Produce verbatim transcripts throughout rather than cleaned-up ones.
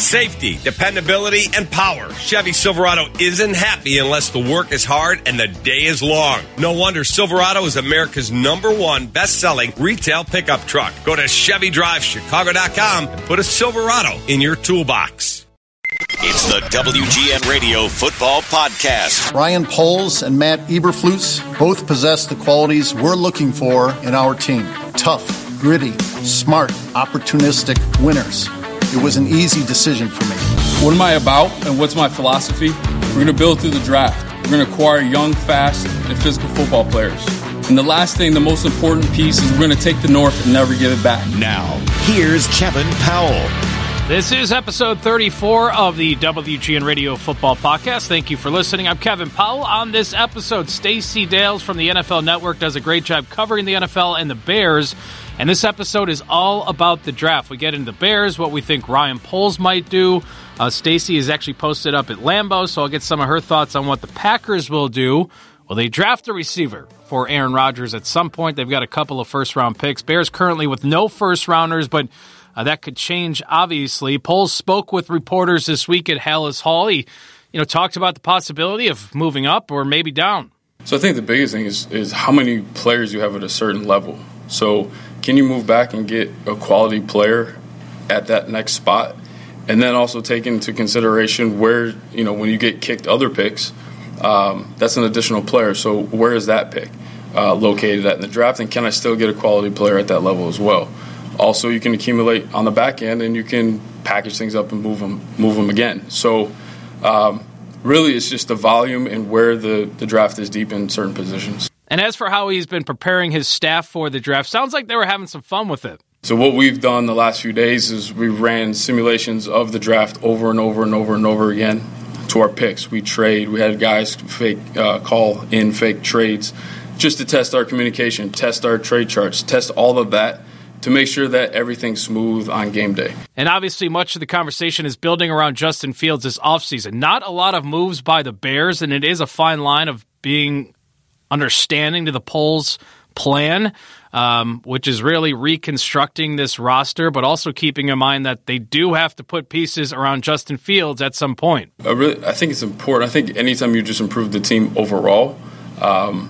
Safety, dependability, and power. Chevy Silverado isn't happy unless the work is hard and the day is long. No wonder Silverado is America's number one best-selling retail pickup truck. Go to Chevy Drive Chicago dot com and put a Silverado in your toolbox. It's the W G N Radio Football Podcast. Ryan Poles and Matt Eberflus both possess the qualities we're looking for in our team. Tough, gritty, smart, opportunistic winners. It was an easy decision for me. What am I about and what's my philosophy? We're going to build through the draft. We're going to acquire young, fast, and physical football players. And the last thing, the most important piece, is we're going to take the North and never give it back. Now, here's Kevin Powell. This is episode thirty-four of the W G N Radio Football Podcast. Thank you for listening. I'm Kevin Powell. On this episode, Stacey Dales from the N F L Network does a great job covering the N F L and the Bears. And this episode is all about the draft. We get into the Bears, what we think Ryan Poles might do. Uh, Stacey is actually posted up at Lambeau, so I'll get some of her thoughts on what the Packers will do. Will they draft a receiver for Aaron Rodgers at some point? They've got a couple of first-round picks. Bears currently with no first-rounders, but uh, that could change, obviously. Poles spoke with reporters this week at Halas Hall. He you know, talked about the possibility of moving up or maybe down. So I think the biggest thing is, is how many players you have at a certain level. So can you move back and get a quality player at that next spot? And then also take into consideration where, you know, when you get kicked other picks, um, that's an additional player. So where is that pick uh, located at in the draft? And can I still get a quality player at that level as well? Also, you can accumulate on the back end and you can package things up and move them, move them again. So um, really it's just the volume and where the, the draft is deep in certain positions. And as for how he's been preparing his staff for the draft, sounds like they were having some fun with it. So what we've done the last few days is we ran simulations of the draft over and over and over and over again to our picks. We trade. We had guys fake uh, call in fake trades just to test our communication, test our trade charts, test all of that to make sure that everything's smooth on game day. And obviously much of the conversation is building around Justin Fields this offseason. Not a lot of moves by the Bears, and it is a fine line of being understanding to the Poles plan, um, which is really reconstructing this roster, but also keeping in mind that they do have to put pieces around Justin Fields at some point. I really, I think it's important. I think anytime you just improve the team overall, um,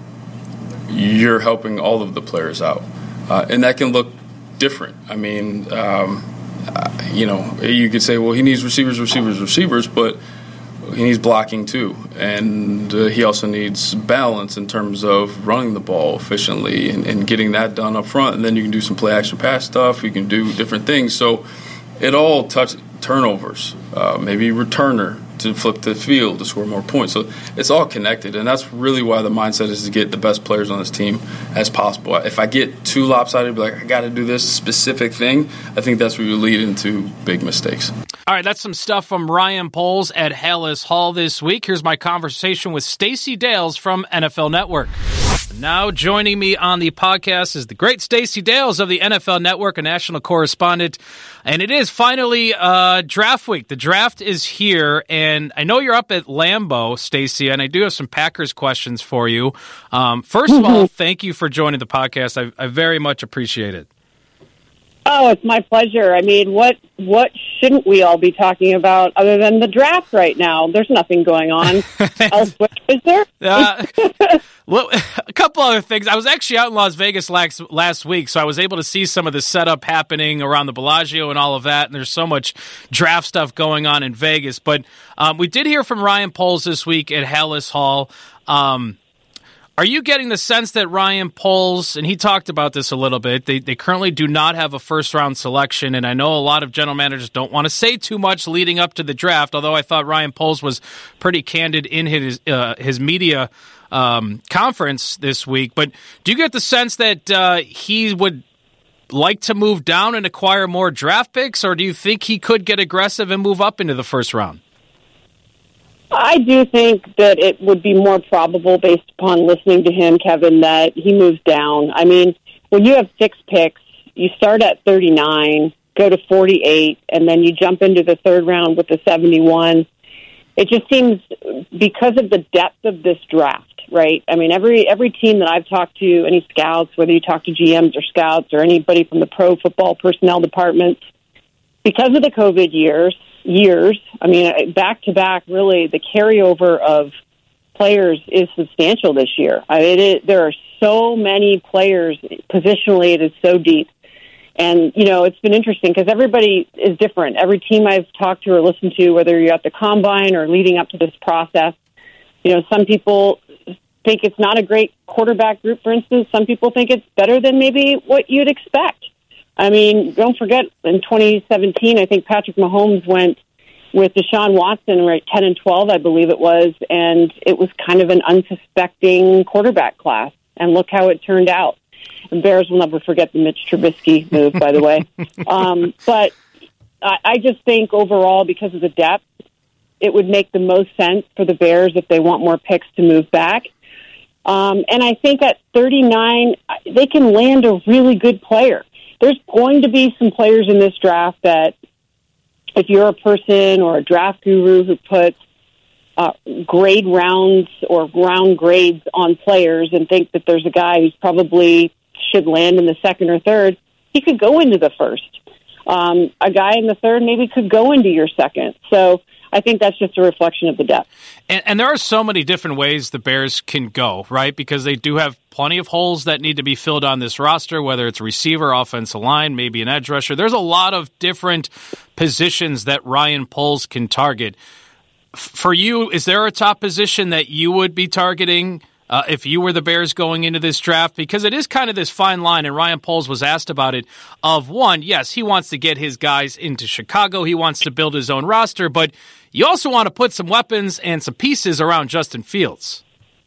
you're helping all of the players out. Uh, and that can look different. I mean, um, uh, you know, you could say, well, he needs receivers, receivers, receivers, but he needs blocking too, and uh, he also needs balance in terms of running the ball efficiently and, and getting that done up front. And then you can do some play action pass stuff. You can do different things. So it all touch turnovers, uh, maybe returner to flip the field to score more points. So it's all connected, and that's really why the mindset is to get the best players on this team as possible. If I get too lopsided, be like, I got to do this specific thing, I think that's where you lead into big mistakes. All right, that's some stuff from Ryan Poles at Halas Hall this week. Here's my conversation with Stacey Dales from N F L Network. Now joining me on the podcast is the great Stacey Dales of the N F L Network, a national correspondent. And it is finally uh, draft week. The draft is here, and I know you're up at Lambeau, Stacey, and I do have some Packers questions for you. Um, first of all, thank you for joining the podcast. I, I very much appreciate it. Oh, it's my pleasure. I mean, what what shouldn't we all be talking about other than the draft right now? There's nothing going on elsewhere, is there? uh, well, a couple other things. I was actually out in Las Vegas last, last week, so I was able to see some of the setup happening around the Bellagio and all of that, and there's so much draft stuff going on in Vegas. But um, we did hear from Ryan Poles this week at Halas Hall. Um Are you getting the sense that Ryan Poles, and he talked about this a little bit, they, they currently do not have a first-round selection, and I know a lot of general managers don't want to say too much leading up to the draft, although I thought Ryan Poles was pretty candid in his uh, his media um, conference this week. But do you get the sense that uh, he would like to move down and acquire more draft picks, or do you think he could get aggressive and move up into the first round? I do think that it would be more probable, based upon listening to him, Kevin, that he moves down. I mean, when you have six picks, you start at thirty-nine, go to forty-eight, and then you jump into the third round with the seventy-one. It just seems, because of the depth of this draft, right? I mean, every every team that I've talked to, any scouts, whether you talk to G Ms or scouts or anybody from the pro football personnel departments, because of the COVID years, years, I mean, back to back, really, the carryover of players is substantial this year. I mean, it, there are so many players positionally. It is so deep. And, you know, it's been interesting because everybody is different. Every team I've talked to or listened to, whether you're at the combine or leading up to this process, you know, some people think it's not a great quarterback group, for instance. Some people think it's better than maybe what you'd expect. I mean, don't forget, in twenty seventeen, I think Patrick Mahomes went with Deshaun Watson, right, ten and twelve, I believe it was, and it was kind of an unsuspecting quarterback class. And look how it turned out. The Bears will never forget the Mitch Trubisky move, by the way. Um, but I, I just think overall, because of the depth, it would make the most sense for the Bears if they want more picks to move back. Um, and I think at thirty-nine, they can land a really good player. There's going to be some players in this draft that, if you're a person or a draft guru who puts uh, grade rounds or round grades on players and think that there's a guy who's probably should land in the second or third, he could go into the first. Um, a guy in the third maybe could go into your second. So I think that's just a reflection of the depth. And, and there are so many different ways the Bears can go, right? Because they do have plenty of holes that need to be filled on this roster, whether it's receiver, offensive line, maybe an edge rusher. There's a lot of different positions that Ryan Poles can target. F- for you, is there a top position that you would be targeting uh, if you were the Bears going into this draft? Because it is kind of this fine line, and Ryan Poles was asked about it, of one, yes, he wants to get his guys into Chicago. He wants to build his own roster, but you also want to put some weapons and some pieces around Justin Fields.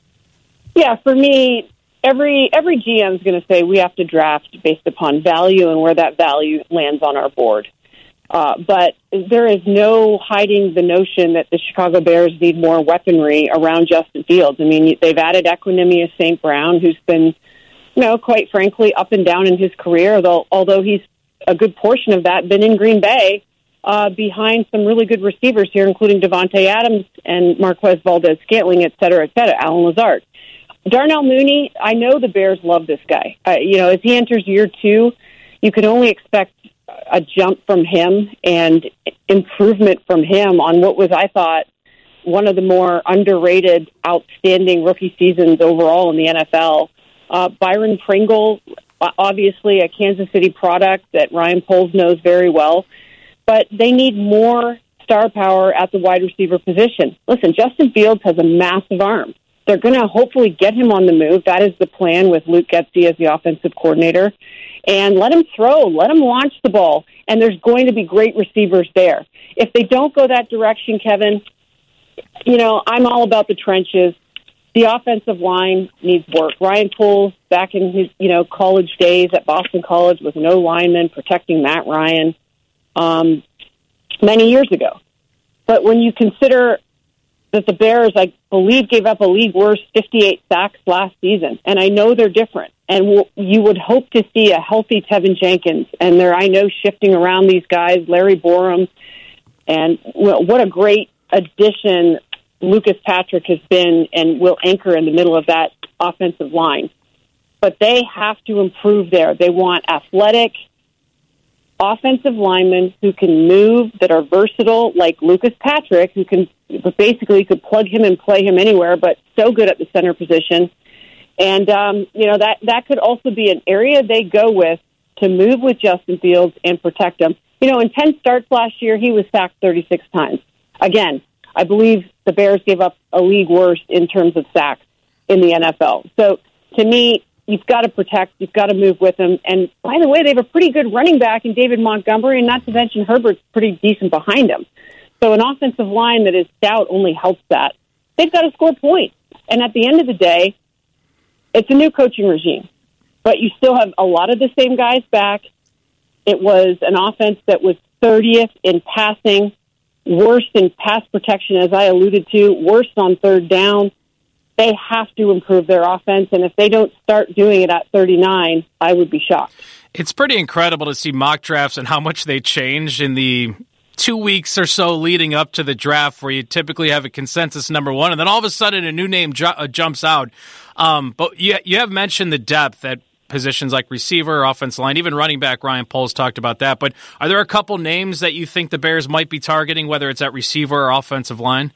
Yeah, for me, every every G M is going to say we have to draft based upon value and where that value lands on our board. Uh, but there is no hiding the notion that the Chicago Bears need more weaponry around Justin Fields. I mean, they've added Equanimeous Saint Brown, who's been, you know, quite frankly, up and down in his career, although, although he's a good portion of that been in Green Bay uh, behind some really good receivers here, including Devontae Adams and Marquez Valdez-Scantling, et cetera, et cetera, Alan Lazard. Darnell Mooney, I know the Bears love this guy. Uh, you know, as he enters year two, you can only expect a jump from him and improvement from him on what was, I thought, one of the more underrated, outstanding rookie seasons overall in the N F L. Uh, Byron Pringle, obviously a Kansas City product that Ryan Poles knows very well, but they need more star power at the wide receiver position. Listen, Justin Fields has a massive arm. They're going to hopefully get him on the move. That is the plan with Luke Getsy as the offensive coordinator. And let him throw, let him launch the ball, and there's going to be great receivers there. If they don't go that direction, Kevin, you know, I'm all about the trenches. The offensive line needs work. Ryan Poles, back in his, you know, college days at Boston College with no linemen protecting Matt Ryan um, many years ago. But when you consider that the Bears, I believe, gave up a league worst fifty-eight sacks last season, and I know they're different. And we'll, you would hope to see a healthy Tevin Jenkins, and they're, I know, shifting around these guys, Larry Borum, and well, what a great addition Lucas Patrick has been and will anchor in the middle of that offensive line. But they have to improve there. They want athletic offensive linemen who can move, that are versatile, like Lucas Patrick, who can basically you could plug him and play him anywhere, but so good at the center position. And, um, you know, that, that could also be an area they go with to move with Justin Fields and protect him. You know, in ten starts last year, he was sacked thirty-six times. Again, I believe the Bears gave up a league worst in terms of sacks in the N F L. So, to me, you've got to protect, you've got to move with him. And, by the way, they have a pretty good running back in David Montgomery, and not to mention Herbert's pretty decent behind him. So an offensive line that is stout only helps that. They've got to score points. And at the end of the day, it's a new coaching regime, but you still have a lot of the same guys back. It was an offense that was thirtieth in passing, worst in pass protection, as I alluded to, worst on third down. They have to improve their offense, and if they don't start doing it at thirty-nine, I would be shocked. It's pretty incredible to see mock drafts and how much they changed in the two weeks or so leading up to the draft, where you typically have a consensus number one, and then all of a sudden a new name ju- uh, jumps out. Um, but you, you have mentioned the depth at positions like receiver, offensive line, even running back. Ryan Poles talked about that. But are there a couple names that you think the Bears might be targeting, whether it's at receiver or offensive line?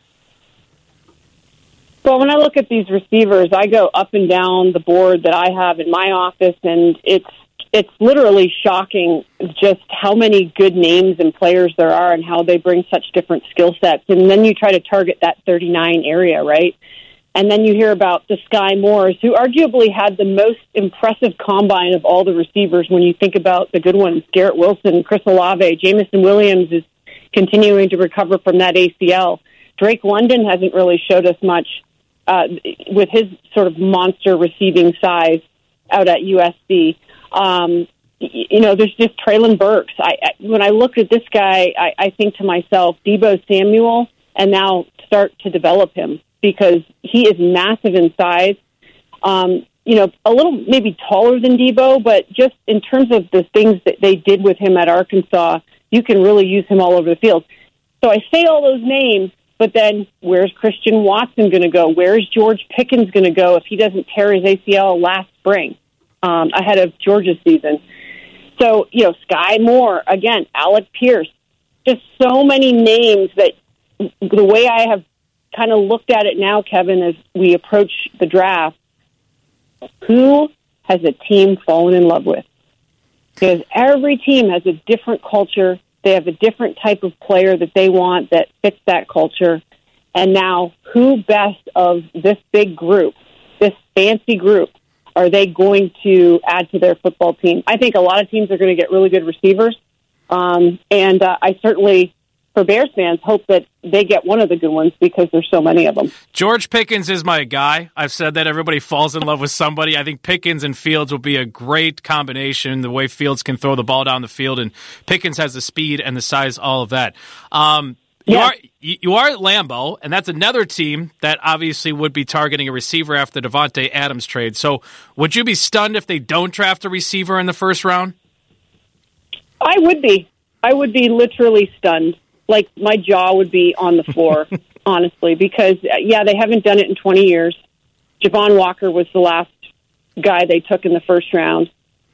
Well, when I look at these receivers, I go up and down the board that I have in my office, and it's it's literally shocking just how many good names and players there are and how they bring such different skill sets. And then you try to target that thirty-nine area, right? And then you hear about the Sky Moores, who arguably had the most impressive combine of all the receivers when you think about the good ones, Garrett Wilson, Chris Olave, Jamison Williams is continuing to recover from that A C L. Drake London hasn't really showed us much uh, with his sort of monster receiving size out at U S C. Um, you know, there's just Treylon Burks. I, I, when I look at this guy, I, I think to myself, Deebo Samuel, and now start to develop him because he is massive in size. Um, you know, a little maybe taller than Deebo, but just in terms of the things that they did with him at Arkansas, you can really use him all over the field. So I say all those names, but then where's Christian Watson going to go? Where's George Pickens going to go if he doesn't tear his A C L last spring? Um, ahead of Georgia's season. So, you know, Sky Moore, again, Alec Pierce, just so many names that the way I have kind of looked at it now, Kevin, as we approach the draft, who has a team fallen in love with? Because every team has a different culture. They have a different type of player that they want that fits that culture. And now, who best of this big group, this fancy group, are they going to add to their football team? I think a lot of teams are going to get really good receivers. Um, and uh, I certainly, for Bears fans, hope that they get one of the good ones because there's so many of them. George Pickens is my guy. I've said that everybody falls in love with somebody. I think Pickens and Fields will be a great combination, the way Fields can throw the ball down the field, and Pickens has the speed and the size, all of that. Um, You yeah. are you are at Lambeau, and that's another team that obviously would be targeting a receiver after the Davante Adams trade. So would you be stunned if they don't draft a receiver in the first round? I would be. I would be literally stunned. Like, my jaw would be on the floor, honestly, because, yeah, they haven't done it in twenty years. Javon Walker was the last guy they took in the first round.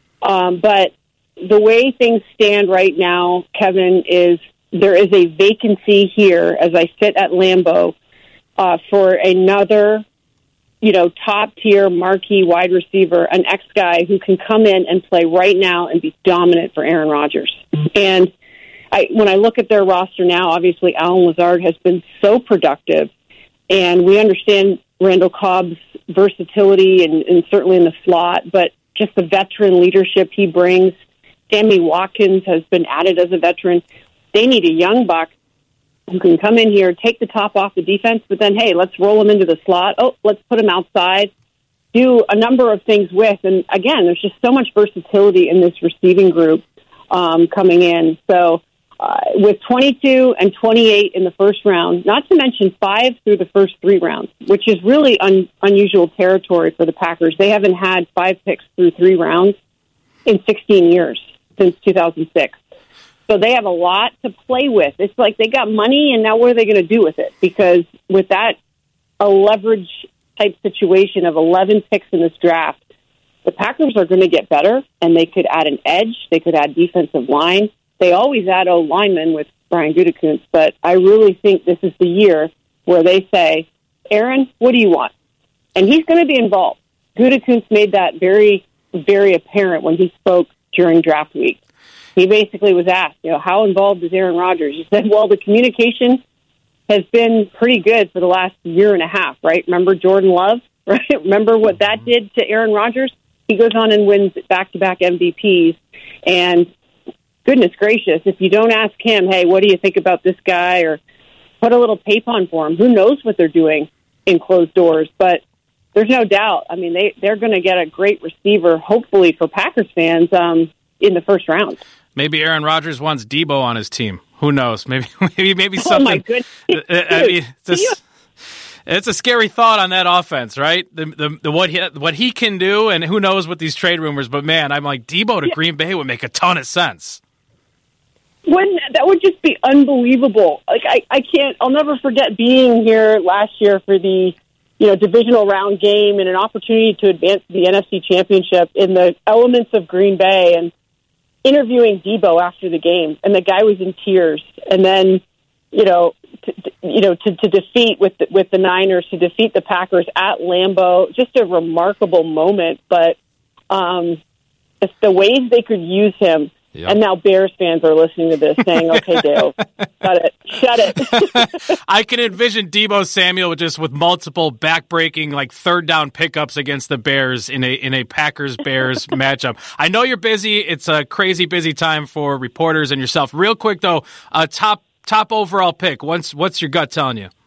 Um, but the way things stand right now, Kevin, is there is a vacancy here as I sit at Lambeau uh, for another, you know, top-tier marquee wide receiver, an ex-guy who can come in and play right now and be dominant for Aaron Rodgers. And I, when I look at their roster now, obviously Allen Lazard has been so productive, and we understand Randall Cobb's versatility and, and certainly in the slot, but just the veteran leadership he brings. Sammy Watkins has been added as a veteran. They need a young buck who can come in here, take the top off the defense, but then, hey, let's roll him into the slot. Oh, let's put him outside. Do a number of things with. And, again, there's just so much versatility in this receiving group um, coming in. So uh, with twenty-two and twenty-eight in the first round, not to mention five through the first three rounds, which is really un- unusual territory for the Packers. They haven't had five picks through three rounds in sixteen years, since two thousand six. So they have a lot to play with. It's like they got money, and now what are they going to do with it? Because with that, a leverage-type situation of eleven picks in this draft, the Packers are going to get better, and they could add an edge. They could add defensive line. They always add O-linemen with Brian Gutekunst, but I really think this is the year where they say, Aaron, what do you want? And he's going to be involved. Gutekunst made that very, very apparent when he spoke during draft week. He basically was asked, you know, how involved is Aaron Rodgers? He said, well, the communication has been pretty good for the last year and a half, right? Remember Jordan Love, right? Remember what that did to Aaron Rodgers? He goes on and wins back-to-back M V Ps. And goodness gracious, if you don't ask him, hey, what do you think about this guy? Or put a little tape on for him. Who knows what they're doing in closed doors? But there's no doubt. I mean, they, they're going to get a great receiver, hopefully for Packers fans, um, in the first round. Maybe Aaron Rodgers wants Deebo on his team. Who knows? Maybe maybe maybe something. Oh my goodness! I mean, it's a, it's a scary thought on that offense, right? The, the the what he what he can do, and who knows with these trade rumors. But man, I'm like Deebo to yeah. Green Bay would make a ton of sense. Wouldn't that would just be unbelievable? Like I, I can't. I'll never forget being here last year for the you know, divisional round game and an opportunity to advance to the N F C Championship in the elements of Green Bay, and interviewing Debo after the game, and the guy was in tears. And then, you know, to, to, you know, to, to defeat with the, with the Niners, to defeat the Packers at Lambeau, just a remarkable moment. But um, it's the ways they could use him. Yep. And now Bears fans are listening to this saying, okay, Dale, shut it, shut it. I can envision Debo Samuel just with multiple back-breaking, like, third-down pickups against the Bears in a in a Packers-Bears matchup. I know you're busy. It's a crazy busy time for reporters and yourself. Real quick, though, uh, top top overall pick. What's, what's your gut telling you?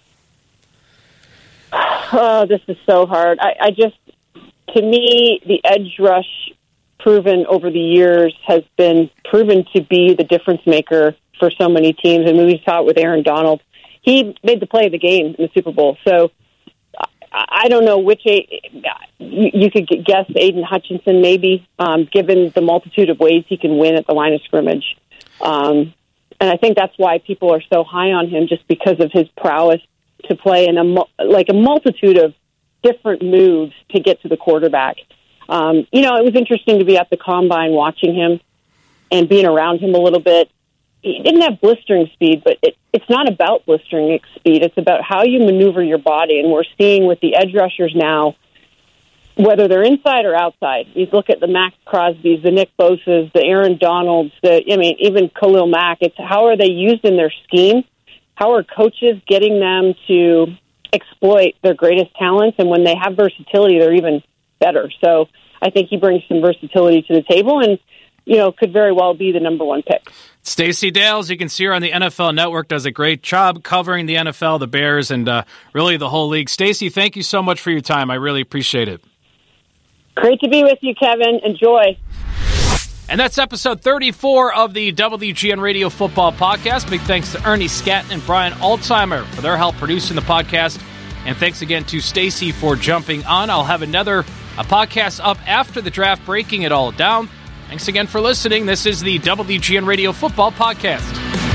Oh, this is so hard. I, I just, to me, the edge rush proven over the years has been proven to be the difference maker for so many teams. And we saw it with Aaron Donald. He made the play of the game in the Super Bowl. So I, I don't know which a, you, you could guess Aiden Hutchinson maybe, um, given the multitude of ways he can win at the line of scrimmage. Um, and I think that's why people are so high on him, just because of his prowess to play in a like a multitude of different moves to get to the quarterback. Um, you know, it was interesting to be at the Combine watching him and being around him a little bit. He didn't have blistering speed, but it, it's not about blistering speed. It's about how you maneuver your body. And we're seeing with the edge rushers now, whether they're inside or outside, you look at the Max Crosbys, the Nick Bosas, the Aaron Donalds, the, I mean, even Khalil Mack. It's how are they used in their scheme? How are coaches getting them to exploit their greatest talents? And when they have versatility, they're even better. So I think he brings some versatility to the table and, you know, could very well be the number one pick. Stacey Dales, you can see her on the N F L Network, does a great job covering the N F L, the Bears, and uh, really the whole league. Stacey, thank you so much for your time. I really appreciate it. Great to be with you, Kevin. Enjoy. And that's episode thirty-four of the W G N Radio Football Podcast. Big thanks to Ernie Scatton and Brian Altheimer for their help producing the podcast. And thanks again to Stacey for jumping on. I'll have another a podcast up after the draft, breaking it all down. Thanks again for listening. This is the W G N Radio Football Podcast.